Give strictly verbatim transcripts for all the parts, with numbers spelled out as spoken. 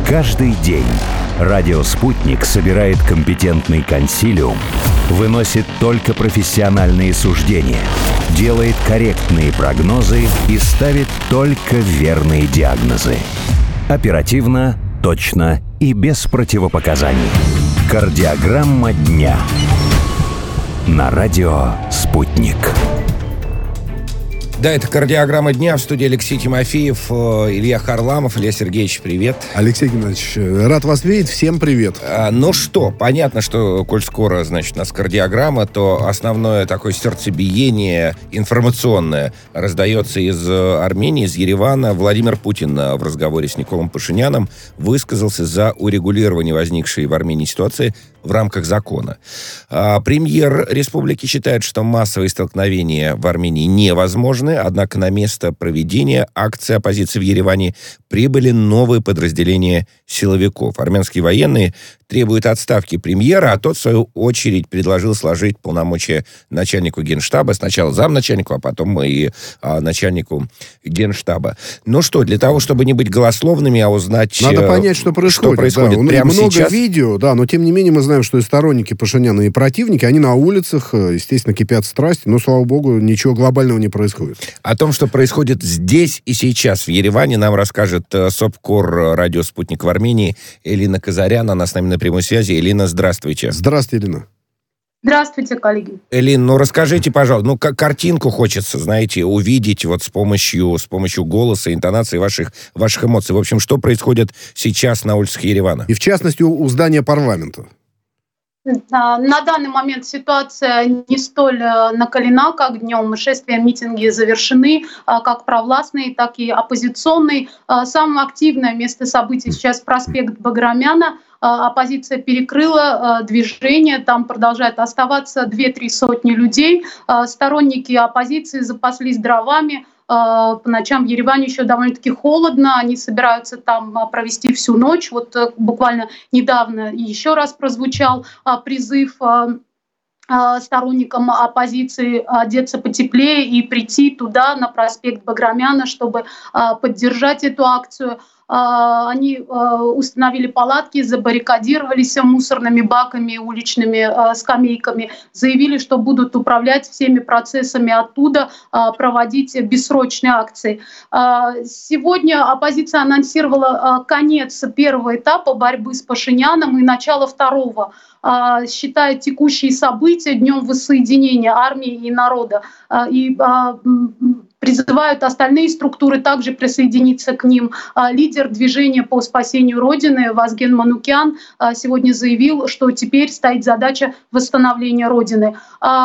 Каждый день радио «Спутник» собирает компетентный консилиум, выносит только профессиональные суждения, делает корректные прогнозы и ставит только верные диагнозы. Оперативно, точно и без противопоказаний. Кардиограмма дня. На радио «Спутник». Да, это «Кардиограмма дня». В студии Алексей Тимофеев, Илья Харламов. Илья Сергеевич, привет. Алексей Геннадьевич, рад вас видеть. Всем привет. А, ну что, понятно, что, коль скоро, значит, у нас кардиограмма, то основное такое сердцебиение информационное раздается из Армении, из Еревана. Владимир Путин в разговоре с Николом Пашиняном высказался за урегулирование возникшей в Армении ситуации в рамках закона. А, премьер республики считает, что массовые столкновения в Армении невозможны, однако на место проведения акции оппозиции в Ереване прибыли новые подразделения силовиков. Армянские военные требуют отставки премьера, а тот, в свою очередь, предложил сложить полномочия начальнику Генштаба, сначала замначальнику, а потом и а, начальнику Генштаба. Ну что, для того, чтобы не быть голословными, а узнать... Надо понять, что происходит. Что происходит да, прямо много сейчас. видео, да, но тем не менее мы знаем, что и сторонники Пашиняна, и противники, они на улицах, естественно, кипят страсти, но, слава богу, ничего глобального не происходит. О том, что происходит здесь и сейчас в Ереване, нам расскажет СОПКОР радио «Спутник» в Армении Элина Казарян. Она с нами на прямой связи. Элина, здравствуйте. Здравствуйте, Элина. Здравствуйте, коллеги. Элин, ну расскажите, пожалуйста, ну как картинку хочется, знаете, увидеть вот с помощью, с помощью голоса, интонации ваших, ваших эмоций. В общем, что происходит сейчас на улицах Еревана? И в частности у, у здания парламента. На данный момент ситуация не столь накалена, как днем. Шествия, митинги завершены, как провластные, так и оппозиционные. Самое активное место событий сейчас проспект Баграмяна. Оппозиция перекрыла движение, там продолжает оставаться две-три сотни людей. Сторонники оппозиции запаслись дровами. По ночам в Ереване еще довольно-таки холодно, они собираются там провести всю ночь. Вот буквально недавно еще раз прозвучал призыв сторонникам оппозиции одеться потеплее и прийти туда, на проспект Баграмяна, чтобы поддержать эту акцию. Они установили палатки, забаррикадировались мусорными баками, уличными скамейками, заявили, что будут управлять всеми процессами оттуда, проводить бессрочные акции. Сегодня оппозиция анонсировала конец первого этапа борьбы с Пашиняном и начало второго, считая текущие события днем воссоединения армии и народа. И призывают остальные структуры также присоединиться к ним. Лидер движения по спасению Родины Вазген Манукян сегодня заявил, что теперь стоит задача восстановления Родины.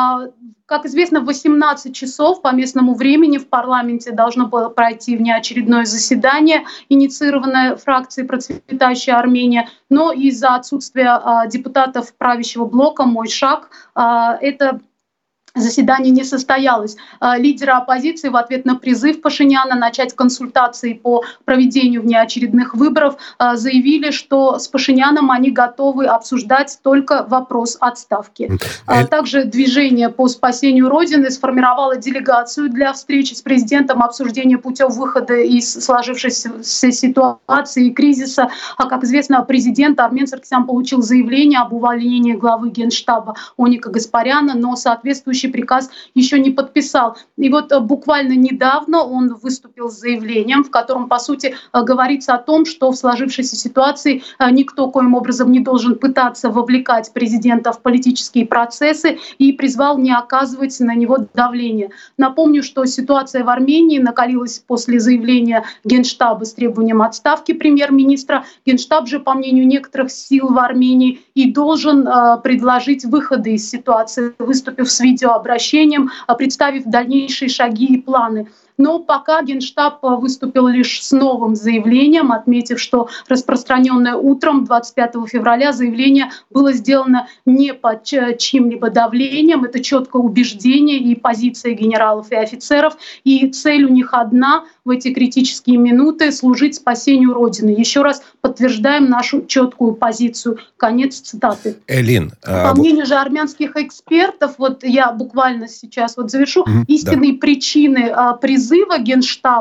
Как известно, в восемнадцать часов по местному времени в парламенте должно было пройти внеочередное заседание, инициированное фракцией «Процветающая Армения», но из-за отсутствия депутатов правящего блока «Мой шаг» это заседание не состоялось. Лидеры оппозиции в ответ на призыв Пашиняна начать консультации по проведению внеочередных выборов заявили, что с Пашиняном они готовы обсуждать только вопрос отставки. Эль... Также движение по спасению Родины сформировало делегацию для встречи с президентом, обсуждения путем выхода из сложившейся ситуации и кризиса. А как известно, президент Армен Саркисян получил заявление об увольнении главы Генштаба Оника Гаспаряна, но соответствующий приказ еще не подписал. И вот буквально недавно он выступил с заявлением, в котором, по сути, говорится о том, что в сложившейся ситуации никто коим образом не должен пытаться вовлекать президента в политические процессы, и призвал не оказывать на него давления. Напомню, что ситуация в Армении накалилась после заявления Генштаба с требованием отставки премьер-министра. Генштаб же, по мнению некоторых сил в Армении, и должен предложить выходы из ситуации, выступив с видео обращением, представив дальнейшие шаги и планы. Но пока Генштаб выступил лишь с новым заявлением, отметив, что распространенное утром двадцать пятого февраля заявление было сделано не под чьим-либо давлением. Это четкое убеждение и позиция генералов и офицеров. И цель у них одна — в эти критические минуты служить спасению Родины. Еще раз подтверждаем нашу четкую позицию. Конец цитаты. Элин, По а... мнению же армянских экспертов, вот я буквально сейчас вот завершу, mm-hmm, истинные да. причины а, призыва Генштаба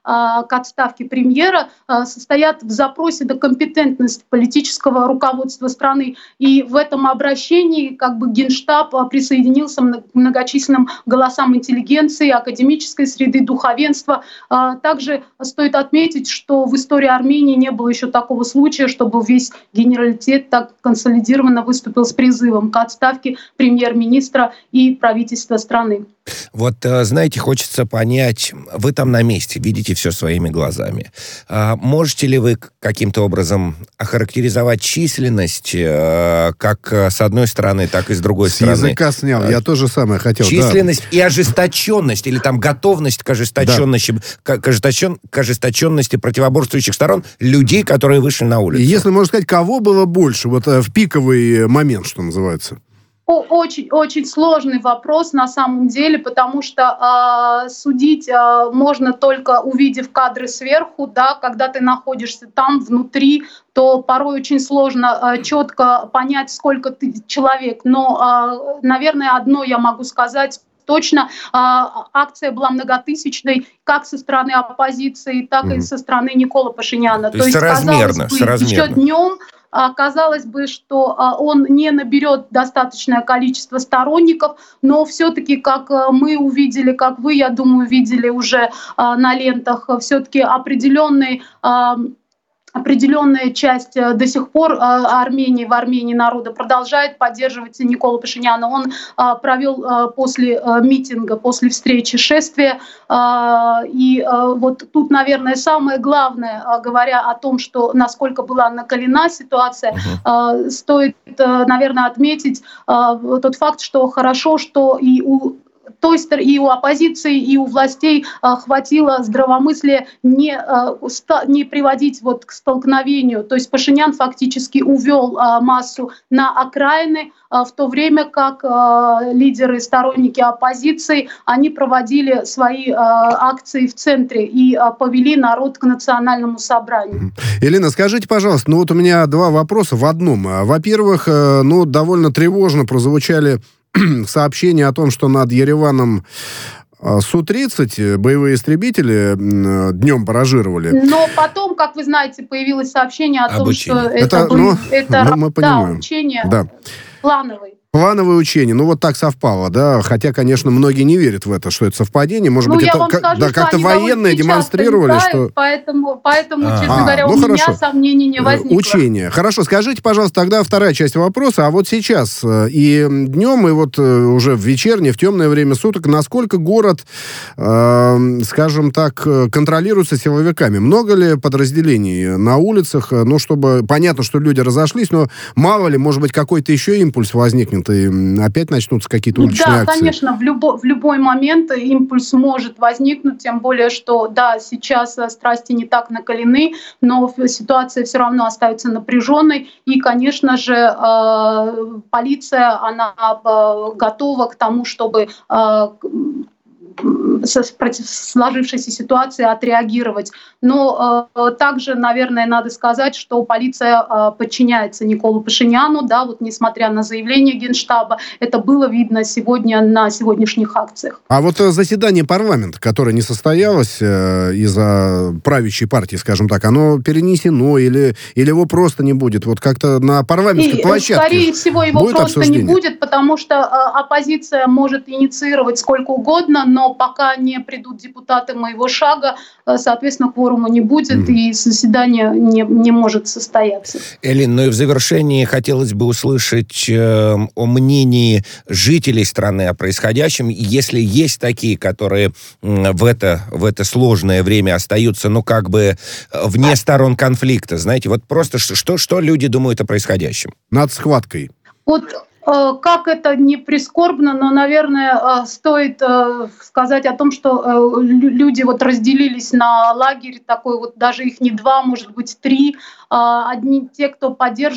к отставке премьера состоят в запросе на компетентность политического руководства страны. И в этом обращении как бы Генштаб присоединился к многочисленным голосам интеллигенции, академической среды, духовенства. Также стоит отметить, что в истории Армении не было еще такого случая, чтобы весь генералитет так консолидированно выступил с призывом к отставке премьер-министра и правительства страны. Вот, знаете, хочется понять, вы там на месте, видите все своими глазами. Можете ли вы каким-то образом охарактеризовать численность, как с одной стороны, так и с другой с стороны? С языка снял, я тоже самое хотел. Численность да. и ожесточенность, или там готовность к ожесточенности, да. к, ожесточен, к ожесточенности противоборствующих сторон людей, которые вышли на улицу. Если можно сказать, кого было больше, вот в пиковый момент, что называется? Очень, очень сложный вопрос на самом деле, потому что э, судить э, можно только увидев кадры сверху, да, когда ты находишься там внутри, то порой очень сложно э, четко понять, сколько ты человек. Но, э, наверное, одно я могу сказать точно: э, акция была многотысячной, как со стороны оппозиции, так mm. и со стороны Николы Пашиняна. То, то есть соразмерно, бы, соразмерно. Еще днем казалось бы, что он не наберет достаточное количество сторонников, но все-таки, как мы увидели, как вы, я думаю, видели уже на лентах, все-таки определенный... Определенная часть до сих пор Армении, в Армении народа продолжает поддерживать Николу Пашиняна. Он провел после митинга, после встречи шествие. И вот тут, наверное, самое главное, говоря о том, что насколько была накалена ситуация, uh-huh. стоит, наверное, отметить тот факт, что хорошо, что и у То есть и у оппозиции, и у властей а, хватило здравомыслия не, а, ста, не приводить вот к столкновению. То есть Пашинян фактически увел а, массу на окраины, а, в то время как а, лидеры, сторонники оппозиции, они проводили свои а, акции в центре и а, повели народ к национальному собранию. Елена, скажите, пожалуйста, ну вот у меня два вопроса в одном. Во-первых, ну довольно тревожно прозвучали сообщение о том, что над Ереваном Су тридцать боевые истребители днем баражировали. Но потом, как вы знаете, появилось сообщение о том, Обучение. что это, это, был, ну, это ну, мы понимаем. Да, учение да. плановое. Плановое учение. Ну, вот так совпало, да. Хотя, конечно, многие не верят в это, что это совпадение. Может ну, быть, я это вам как, скажу, да, как-то военные демонстрировали, летают, что... Поэтому, поэтому а, честно а, говоря, ну, у хорошо. меня сомнений не возникло. Учение. Хорошо, скажите, пожалуйста, тогда вторая часть вопроса. А вот сейчас и днем, и вот уже в вечернее, в темное время суток, насколько город, э, скажем так, контролируется силовиками? Много ли подразделений на улицах? Ну, чтобы... Понятно, что люди разошлись, но мало ли, может быть, какой-то еще импульс возникнет, и опять начнутся какие-то уличные да, акции. Да, конечно, в, любо, в любой момент импульс может возникнуть, тем более, что, да, сейчас страсти не так накалены, но ситуация все равно остается напряженной, и, конечно же, э, полиция, она э, готова к тому, чтобы э, против сложившейся ситуации отреагировать. Но э, также, наверное, надо сказать, что полиция э, подчиняется Николу Пашиняну, да, вот несмотря на заявление Генштаба, это было видно сегодня на сегодняшних акциях. А вот заседание парламента, которое не состоялось э, из-за правящей партии, скажем так, оно перенесено или, или его просто не будет? Вот как-то на парламентской И, площадке скорее всего, его будет просто обсуждение? Не будет, потому что э, оппозиция может инициировать сколько угодно, но Но пока не придут депутаты моего шага, соответственно, кворума не будет, mm-hmm. и заседание не, не может состояться. Элин, ну и в завершении хотелось бы услышать э, о мнении жителей страны о происходящем. Если есть такие, которые э, в, это, в это сложное время остаются, ну, как бы вне сторон конфликта, знаете, вот просто что, что люди думают о происходящем? Над схваткой. Вот... Как это не прискорбно, но, наверное, стоит сказать о том, что люди вот разделились на лагерь такой, вот даже их не два, может быть, три. Одни те, кто поддерживает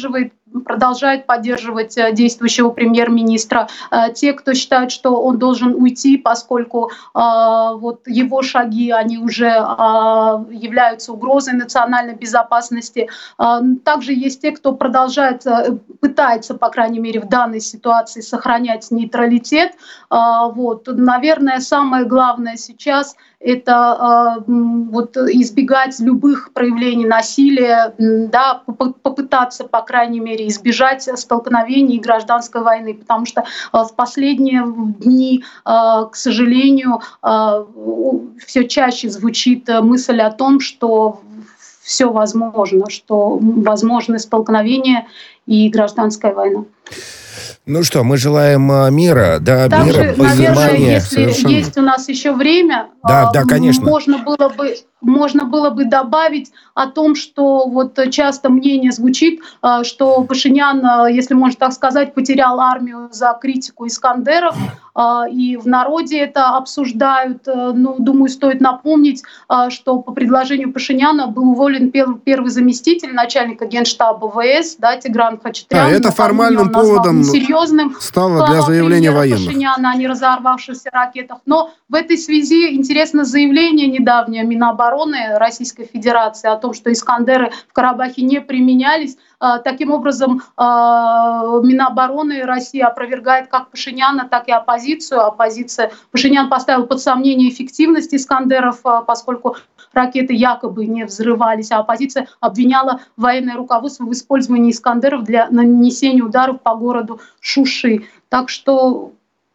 продолжают поддерживать действующего премьер-министра. Те, кто считает, что он должен уйти, поскольку вот его шаги, они уже являются угрозой национальной безопасности. Также есть те, кто продолжает, пытается, по крайней мере, в данной ситуации сохранять нейтралитет. Вот. Наверное, самое главное сейчас – это э, вот, избегать любых проявлений насилия, да, попытаться, по крайней мере, избежать столкновений и гражданской войны, потому что э, в последние дни, э, к сожалению, э, все чаще звучит мысль о том, что все возможно, что возможны столкновения и гражданская война. Ну что, мы желаем мира, да, Также, мира, понимания. наверное, если совершенно. Есть у нас еще время, да, да, конечно. можно было бы, можно было бы добавить о том, что вот часто мнение звучит, что Пашинян, если можно так сказать, потерял армию за критику Искандеров, и в народе это обсуждают. Ну, думаю, стоит напомнить, что по предложению Пашиняна был уволен первый заместитель начальника Генштаба ВС, да, Тигран Хачатрян. А это формальным поводом стало для заявления военных. Пашиняна о неразорвавшихся ракетах. Но в этой связи интересно заявление недавнее Минобороны Российской Федерации о том, что Искандеры в Карабахе не применялись. Таким образом, Минобороны России опровергает как Пашиняна, так и оппозицию. Оппозиция Пашинян поставил под сомнение эффективность Искандеров, поскольку ракеты якобы не взрывались, а оппозиция обвиняла военное руководство в использовании Искандеров для нанесения ударов по городу Шуши. Так что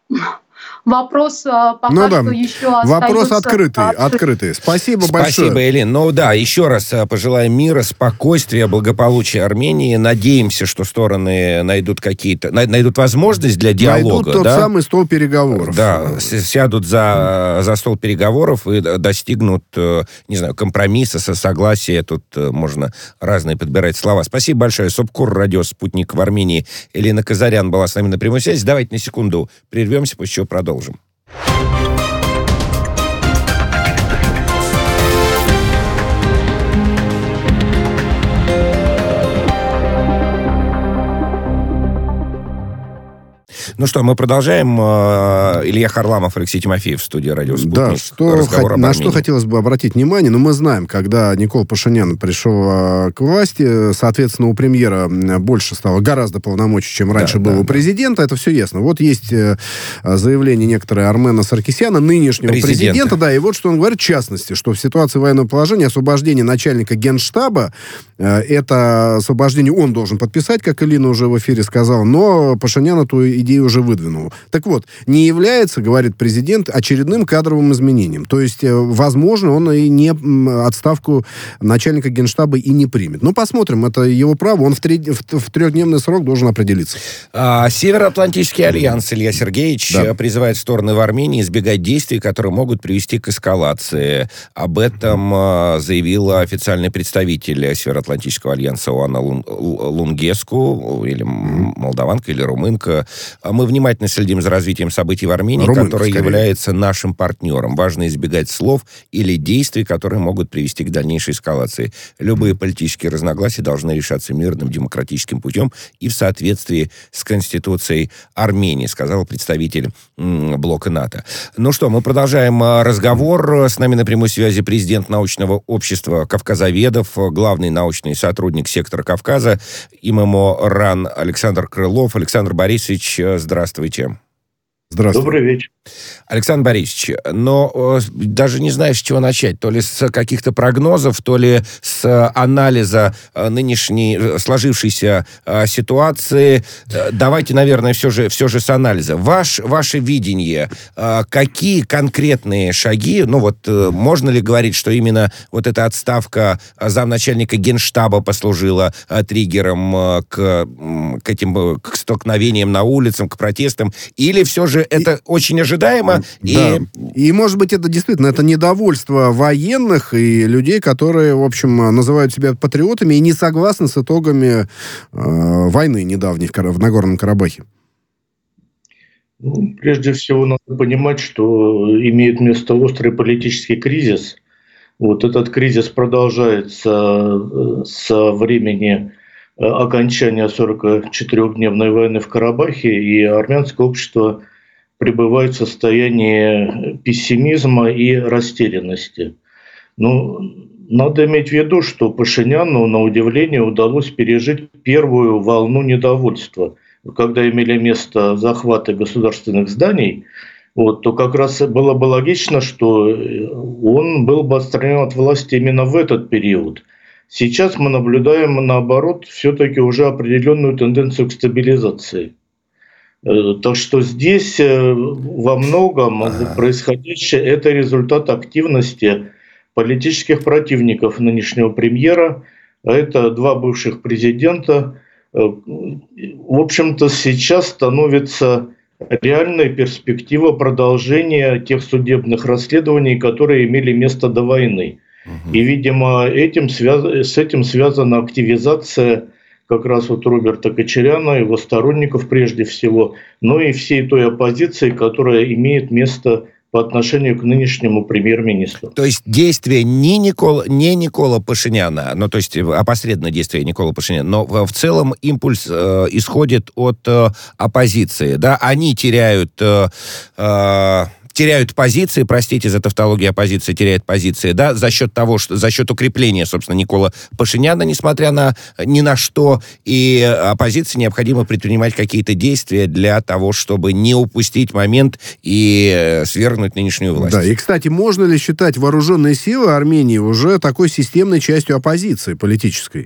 вопрос пока ну, да. что еще остается. Вопрос открытый, открытый. Спасибо, Спасибо большое. Спасибо, Элин. Ну да, еще раз пожелаем мира, спокойствия, благополучия Армении. Надеемся, что стороны найдут какие-то, найдут возможность для диалога. Найдут тот да? самый стол переговоров. Да, сядут за, за стол переговоров и достигнут, не знаю, компромисса, согласия. Тут можно разные подбирать слова. Спасибо большое. Собкор, радио «Спутник» в Армении. Элина Казарян была с нами на прямой связи. Давайте на секунду прервемся, после чего продолжим. Ну что, мы продолжаем. Илья Харламов, Алексей Тимофеев в студии «Радио Спутник». Да, что, х... на что хотелось бы обратить внимание. Ну, мы знаем, когда Никол Пашинян пришел к власти, соответственно, у премьера больше стало гораздо полномочий, чем раньше да, было да, у президента. Да. Это все ясно. Вот есть заявление некоторое Армена Саркисяна, нынешнего президента. президента. Да, и вот что он говорит, в частности, что в ситуации военного положения освобождение начальника Генштаба, это освобождение он должен подписать, как Элина уже в эфире сказала, но Пашинян эту идею уже выдвинул. Так вот, не является, говорит президент, очередным кадровым изменением. То есть, возможно, он и не отставку начальника Генштаба и не примет. Ну, посмотрим, это его право. Он в, три, в, в трехдневный срок должен определиться. А, Североатлантический альянс, Илья Сергеевич, да. призывает стороны в Армении избегать действий, которые могут привести к эскалации. Об этом а, заявила официальный представитель Североатлантического альянса Оана Лун, Лунгеску, или молдаванка, или румынка. Мы внимательно следим за развитием событий в Армении, Румынка, которая скорее. является нашим партнером. Важно избегать слов или действий, которые могут привести к дальнейшей эскалации. Любые политические разногласия должны решаться мирным, демократическим путем и в соответствии с Конституцией Армении, сказал представитель м, блока НАТО. Ну что, мы продолжаем разговор. С нами на прямой связи президент научного общества Кавказоведов, главный научный сотрудник сектора Кавказа, ИММО РАН Александр Крылов. Александр Борисович, здравствуйте. Здравствуйте. Добрый вечер. Александр Борисович, но э, даже не знаю, с чего начать. То ли с каких-то прогнозов, то ли с анализа э, нынешней э, сложившейся э, ситуации. Э, давайте, наверное, все же, все же с анализа. Ваш, ваше видение, э, какие конкретные шаги, ну вот, э, можно ли говорить, что именно вот эта отставка замначальника Генштаба послужила э, триггером э, к, к этим к столкновениям на улицах, к протестам, или все же это и... очень ожидаемо? И... Да. И, может быть, это действительно это недовольство военных и людей, которые, в общем, называют себя патриотами и не согласны с итогами э, войны недавней в, в Нагорном Карабахе. Ну, прежде всего, надо понимать, что имеет место острый политический кризис. Вот этот кризис продолжается со времени окончания сорокачетырёхдневной войны в Карабахе, и армянское общество пребывает в состоянии пессимизма и растерянности. Ну, надо иметь в виду, что Пашиняну, на удивление, удалось пережить первую волну недовольства. Когда имели место захваты государственных зданий, вот, то как раз было бы логично, что он был бы отстранен от власти именно в этот период. Сейчас мы наблюдаем, наоборот, все-таки уже определенную тенденцию к стабилизации. Так что здесь во многом происходящее – это результат активности политических противников нынешнего премьера. Это два бывших президента. В общем-то, сейчас становится реальной перспектива продолжения тех судебных расследований, которые имели место до войны. И, видимо, этим связ... с этим связана активизация как раз вот Роберта Кочаряна, его сторонников прежде всего, но и всей той оппозиции, которая имеет место по отношению к нынешнему премьер-министру. То есть действия не Никола, не Никола Пашиняна, ну то есть опосредованное действие Никола Пашиняна, но в, в целом импульс э, исходит от э, оппозиции, да, они теряют... Э, э, теряют позиции, простите за тавтологию, оппозиция теряет позиции, да, за счет того, что за счет укрепления, собственно, Никола Пашиняна, несмотря на ни на что, и оппозиции необходимо предпринимать какие-то действия для того, чтобы не упустить момент и свергнуть нынешнюю власть. Да, и, кстати, можно ли считать вооруженные силы Армении уже такой системной частью оппозиции политической?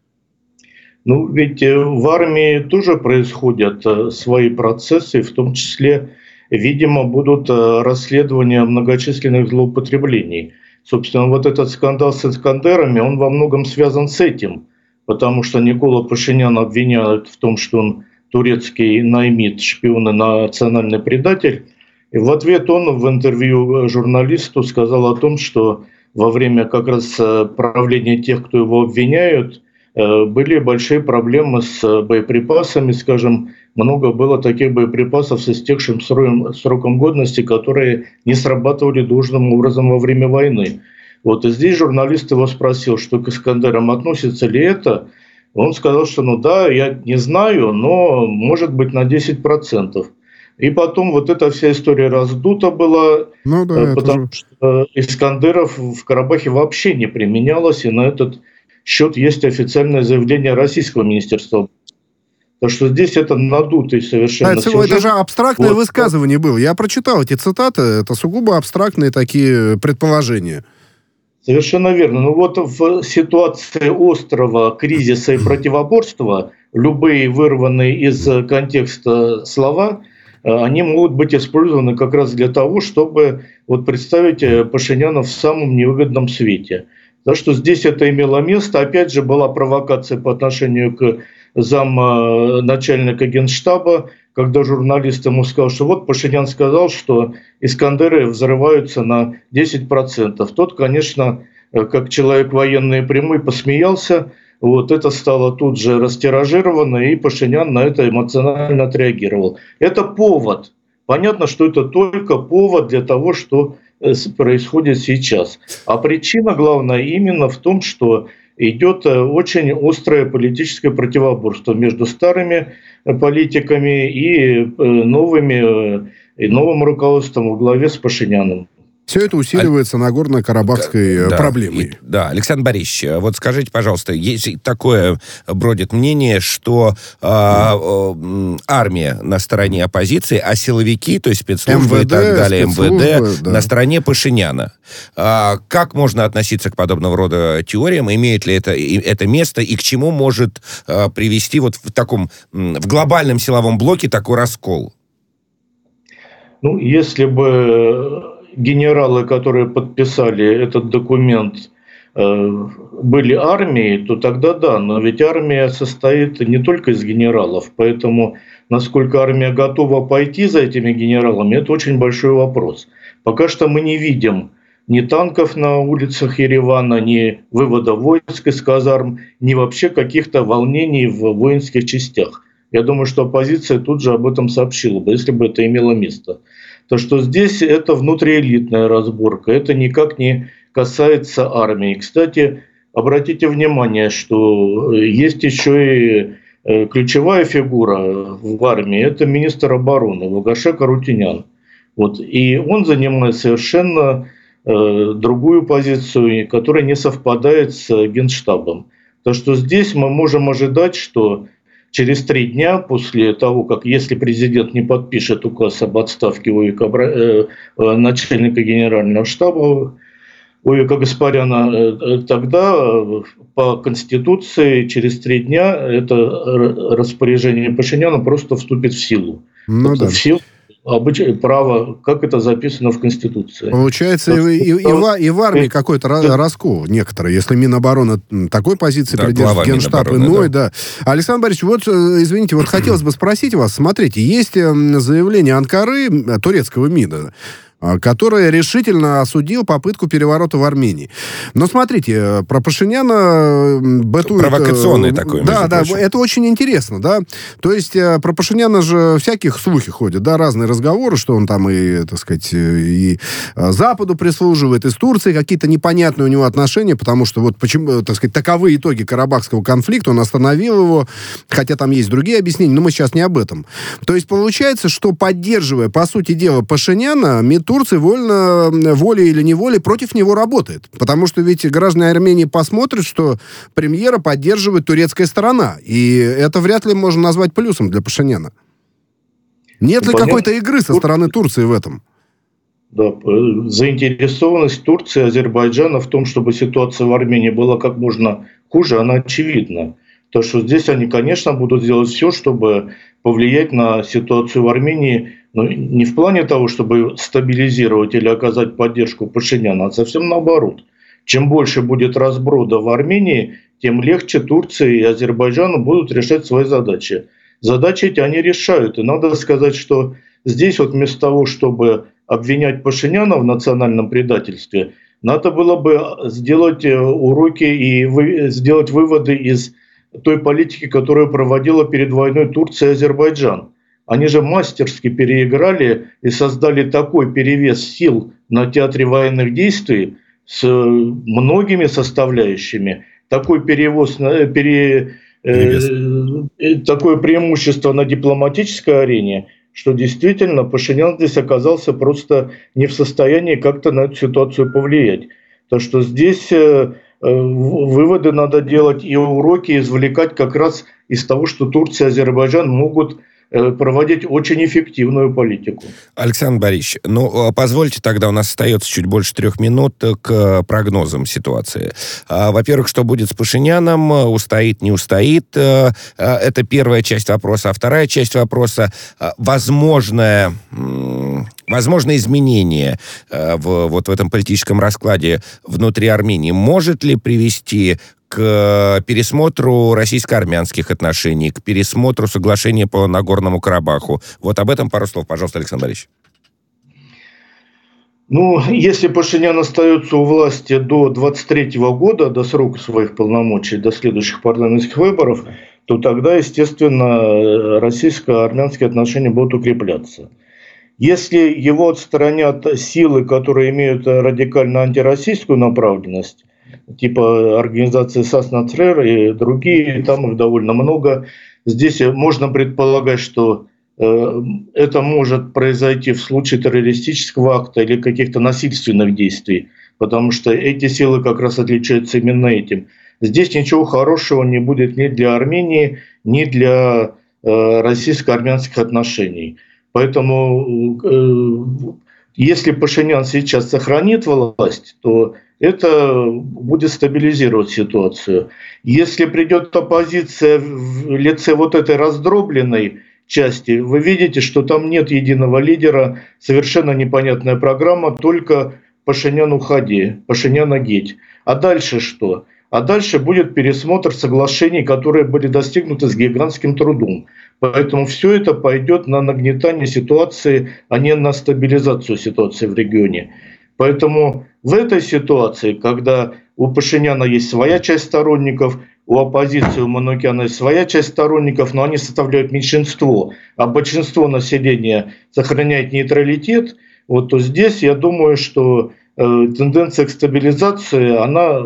Ну, ведь в армии тоже происходят свои процессы, в том числе, видимо, будут расследования многочисленных злоупотреблений. Собственно, вот этот скандал с Искандерами, он во многом связан с этим, потому что Никола Пашинян обвиняют в том, что он турецкий наймит, шпион и национальный предатель. И в ответ он в интервью журналисту сказал о том, что во время как раз правления тех, кто его обвиняют, были большие проблемы с боеприпасами, скажем, много было таких боеприпасов с истекшим сроком годности, которые не срабатывали должным образом во время войны. Вот и здесь журналист его спросил, что к Искандерам относится ли это. Он сказал, что ну да, я не знаю, но может быть на десять процентов. И потом вот эта вся история раздута была, ну, да, потому что Искандеров в Карабахе вообще не применялось, и на этот счет есть официальное заявление Российского министерства. Так что здесь это надутый совершенно да, сюжет. Это же абстрактное вот. высказывание было. Я прочитал эти цитаты, это сугубо абстрактные такие предположения. Совершенно верно. Ну вот в ситуации острого кризиса и противоборства любые вырванные из контекста слова, они могут быть использованы как раз для того, чтобы вот представить Пашиняна в самом невыгодном свете. За что здесь это имело место. Опять же, была провокация по отношению к замначальника Генштаба, когда журналист ему сказал, что вот Пашинян сказал, что Искандеры взрываются на десять процентов. Тот, конечно, как человек военный и прямой, посмеялся. Вот это стало тут же растиражировано, и Пашинян на это эмоционально отреагировал. Это повод. Понятно, что это только повод для того, что происходит сейчас. А причина главная именно в том, что идет очень острое политическое противоборство между старыми политиками и новыми, и новым руководством во главе с Пашиняном. Все это усиливается Аль... Нагорно-Карабахской да, проблемой. И, да, Александр Борисович, вот скажите, пожалуйста, есть такое бродит мнение, что э, э, армия на стороне оппозиции, а силовики, то есть спецслужбы МВД, и так далее, МВД, да. на стороне Пашиняна. А как можно относиться к подобного рода теориям? Имеет ли это, это место? И к чему может э, привести вот в таком, в глобальном силовом блоке такой раскол? Ну, если бы генералы, которые подписали этот документ, были армией, то тогда да, но ведь армия состоит не только из генералов, поэтому насколько армия готова пойти за этими генералами, это очень большой вопрос. Пока что мы не видим ни танков на улицах Еревана, ни вывода войск из казарм, ни вообще каких-то волнений в воинских частях. Я думаю, что оппозиция тут же об этом сообщила бы, если бы это имело место. То, что здесь это внутриэлитная разборка, это никак не касается армии. Кстати, обратите внимание, что есть еще и ключевая фигура в армии, это министр обороны Вагашек Арутюнян. Вот. И он занимает совершенно э, другую позицию, которая не совпадает с Генштабом. Так что здесь мы можем ожидать, что через три дня после того, как если президент не подпишет указ об отставке ОИК, э, начальника генерального штаба ОИК Гаспаряна, тогда по Конституции через три дня это распоряжение Пашиняна просто вступит в силу. Ну, да. В силу обычное право, как это записано в Конституции. Получается, и, и, и, в, и в армии какой-то раскол некоторый. Если Минобороны такой позиции да, придерживается, Генштаб иной, да. да. Александр Борисович, вот, извините, вот хотелось бы спросить вас, смотрите, есть заявление Анкары, турецкого МИДа, который решительно осудил попытку переворота в Армении. Но смотрите, про Пашиняна бытует... Провокационный такой, Да, да, прочим. Это очень интересно, да. То есть про Пашиняна же всяких слухи ходят, да, разные разговоры, что он там и, так сказать, и Западу прислуживает, и с Турцией какие-то непонятные у него отношения, потому что вот почему, так сказать, таковы итоги Карабахского конфликта, он остановил его, хотя там есть другие объяснения, но мы сейчас не об этом. То есть получается, что поддерживая, по сути дела, Пашиняна, Турция вольно, волей или неволей против него работает. Потому что ведь граждане Армении посмотрят, что премьера поддерживает турецкая сторона. И это вряд ли можно назвать плюсом для Пашиняна. Нет ли какой-то игры со стороны Турции в этом? Да, заинтересованность Турции и Азербайджана в том, чтобы ситуация в Армении была как можно хуже, она очевидна. То, что здесь они, конечно, будут делать все, чтобы повлиять на ситуацию в Армении, но не в плане того, чтобы стабилизировать или оказать поддержку Пашиняна, а совсем наоборот. Чем больше будет разброда в Армении, тем легче Турции и Азербайджану будут решать свои задачи. Задачи эти они решают. И надо сказать, что здесь вот вместо того, чтобы обвинять Пашиняна в национальном предательстве, надо было бы сделать уроки и вы, сделать выводы из той политики, которую проводила перед войной Турция и Азербайджан. Они же мастерски переиграли и создали такой перевес сил на театре военных действий с многими составляющими, такой перевоз, пере, э, такое преимущество на дипломатической арене, что действительно Пашинян здесь оказался просто не в состоянии как-то на эту ситуацию повлиять. То, что здесь э, выводы надо делать и уроки извлекать как раз из того, что Турция и Азербайджан могут проводить очень эффективную политику. Александр Борисович, ну, позвольте тогда, у нас остается чуть больше трех минут к прогнозам ситуации. Во-первых, что будет с Пашиняном, устоит, не устоит, это первая часть вопроса. А вторая часть вопроса, возможное, возможное изменение в, вот в этом политическом раскладе внутри Армении может ли привести к пересмотру российско-армянских отношений, к пересмотру соглашения по Нагорному Карабаху. Вот об этом пару слов, пожалуйста, Александр Борисович. Ну, если Пашинян остается у власти до двадцать третьего года, до срока своих полномочий, до следующих парламентских выборов, то тогда, естественно, российско-армянские отношения будут укрепляться. Если его отстранят силы, которые имеют радикально антироссийскую направленность, типа организации Саснацрер и другие, там их довольно много. Здесь можно предполагать, что э, это может произойти в случае террористического акта или каких-то насильственных действий, потому что эти силы как раз отличаются именно этим. Здесь ничего хорошего не будет ни для Армении, ни для э, российско-армянских отношений. Поэтому э, если Пашинян сейчас сохранит власть, то это будет стабилизировать ситуацию. Если придет оппозиция в лице вот этой раздробленной части, вы видите, что там нет единого лидера, совершенно непонятная программа, только Пашинян уходи, Пашинян огеть. А дальше что? А дальше будет пересмотр соглашений, которые были достигнуты с гигантским трудом. Поэтому все это пойдет на нагнетание ситуации, а не на стабилизацию ситуации в регионе. Поэтому в этой ситуации, когда у Пашиняна есть своя часть сторонников, у оппозиции, у Манукяна есть своя часть сторонников, но они составляют меньшинство, а большинство населения сохраняет нейтралитет, вот, то здесь я думаю, что э, тенденция к стабилизации, она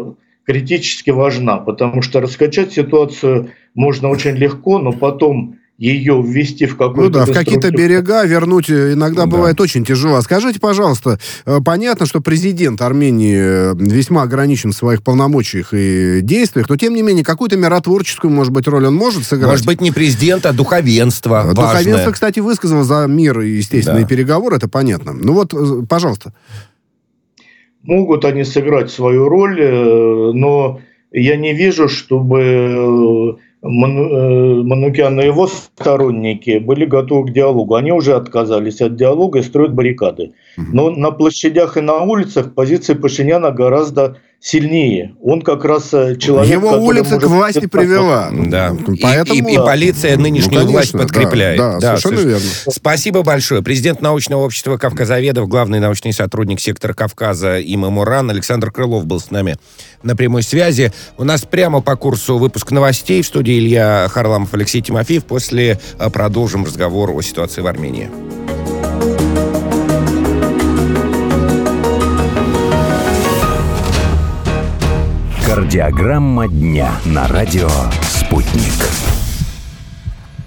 критически важна, потому что раскачать ситуацию можно очень легко, но потом ее ввести в какую-то... Ну да, в какие-то берега вернуть иногда да. бывает очень тяжело. Скажите, пожалуйста, понятно, что президент Армении весьма ограничен в своих полномочиях и действиях, но тем не менее какую-то миротворческую, может быть, роль он может сыграть? Может быть, не президент, а духовенство важное. Духовенство, кстати, высказало за мир и естественные да. переговоры, это понятно. Ну вот, пожалуйста. Могут они сыграть свою роль, но я не вижу, чтобы Манукян и его сторонники были готовы к диалогу. Они уже отказались от диалога и строят баррикады. Но на площадях и на улицах позиция Пашиняна гораздо сильнее. Он как раз человек, его улица к власти привела. Да. Поэтому... И, и, и полиция нынешнюю ну, конечно, власть подкрепляет. Да, да, да, совершенно слушай, верно. Спасибо большое. Президент научного общества Кавказоведов, главный научный сотрудник сектора Кавказа ИМА РАН Александр Крылов был с нами на прямой связи. У нас прямо по курсу выпуск новостей. В студии Илья Харламов, Алексей Тимофеев. После продолжим разговор о ситуации в Армении. Кардиограмма дня на радио «Спутник».